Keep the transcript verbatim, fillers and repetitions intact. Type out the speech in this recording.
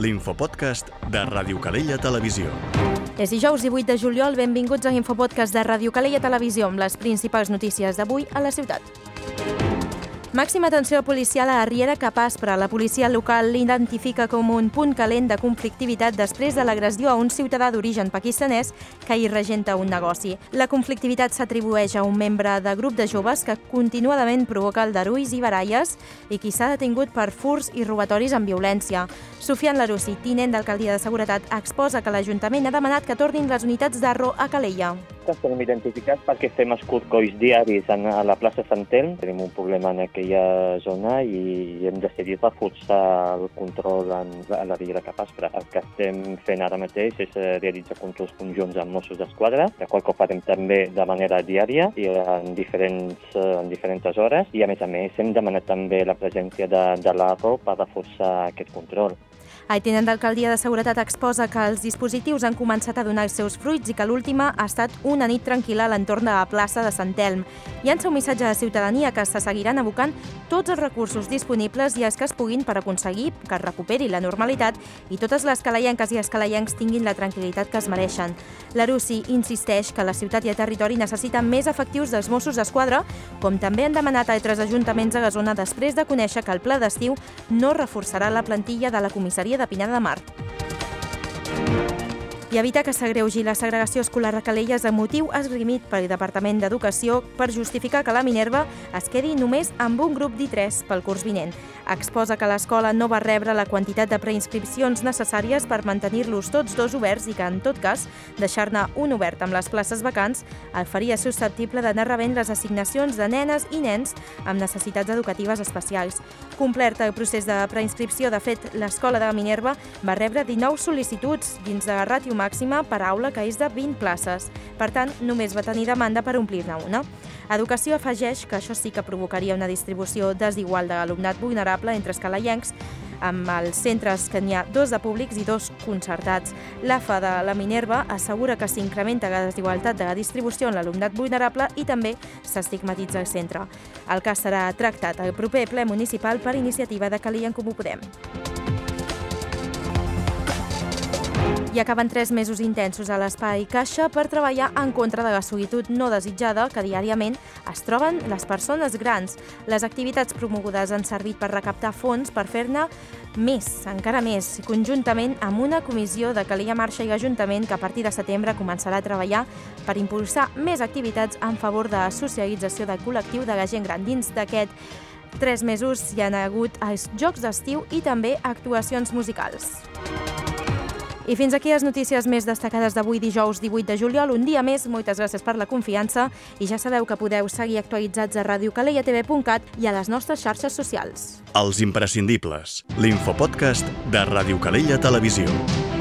l'infopodcast de Ràdio Calella Televisió. És dijous divuit de juliol, benvinguts a l'Infopodcast de Ràdio Calella Televisió amb les principals notícies d'avui a la ciutat. Màxima atenció policial a Riera que Aspra. La policia local l'identifica com un punt calent de conflictivitat després de l'agressió a un ciutadà d'origen pakistanès que hi regenta un negoci. La conflictivitat s'atribueix a un membre de grup de joves que continuadament provoca aldarulls i baralles i qui s'ha detingut per furts i robatoris amb violència. Sofian Larussi, tinent d'alcaldia de seguretat, exposa que l'Ajuntament ha demanat que tornin les unitats d'Arro a Calella. Estem identificats perquè fem escorcolls diaris a la plaça Sant Elm. Tenim un problema en aquella zona i hem decidit reforçar el control a la Riera que Aspra. El que estem fent ara mateix és realitzar controls conjunts amb Mossos d'Esquadra, de qual que ho farem també de manera diària i en diferents, en diferents hores. I a més a més hem demanat també la presència de, de l'Arro per reforçar aquest control. El tinent d'alcaldia de seguretat exposa que els dispositius han començat a donar els seus fruits i que l'última ha estat una nit tranquil·la a l'entorn de la plaça de Sant Elm. Llança un missatge a la ciutadania que se seguiran abocant tots els recursos disponibles i els que es puguin per aconseguir que es recuperi la normalitat i totes les calellenques i els calellencs tinguin la tranquil·litat que es mereixen. Larussi insisteix que la ciutat i el territori necessiten més efectius dels Mossos d'Esquadra, com també han demanat a altres ajuntaments a la zona després de conèixer que el pla d'estiu no reforçarà la plantilla de la comissaria de Pineda de Mar. I evitar que s'agreugi la segregació escolar a Calella és el motiu esgrimit pel Departament d'Educació per justificar que la Minerva es quedi només amb un grup d'I tres pel curs vinent. Exposa que l'escola no va rebre la quantitat de preinscripcions necessàries per mantenir-los tots dos oberts i que, en tot cas, deixar-ne un obert amb les places vacants el faria susceptible d'anar rebent les assignacions de nenes i nens amb necessitats educatives especials. Complert el procés de preinscripció, de fet, l'escola de la Minerva va rebre dinou sol·licituds dins de la ràtio màxima per aula, que és de vint places. Per tant, només va tenir demanda per omplir-ne una. Educació afegeix que això sí que provocaria una distribució desigual de l'alumnat vulnerable entre els calellencs, amb els centres que n'hi ha dos de públics i dos concertats. L'A F A de la Minerva assegura que s'incrementa la desigualtat de la distribució en l'alumnat vulnerable i també s'estigmatitza el centre. El cas serà tractat al proper ple municipal per iniciativa de Calella en Comú Podem. I acaben tres mesos intensos a l'Espai Caixa per treballar en contra de la solitud no desitjada que diàriament es troben les persones grans. Les activitats promogudes han servit per recaptar fons per fer-ne més, encara més, conjuntament amb una comissió de Calella Marxa i l'Ajuntament que a partir de setembre començarà a treballar per impulsar més activitats en favor de la socialització del col·lectiu de la gent gran. Dins d'aquest tres mesos hi ha hagut els Jocs d'Estiu i també actuacions musicals. I fins aquí les notícies més destacades d'avui dijous divuit de juliol. Un dia més, moltes gràcies per la confiança i ja sabeu que podeu seguir actualitzats a ràdio calella t v punt cat i a les nostres xarxes socials. Els imprescindibles, l'infopodcast de Ràdio Calella Televisió.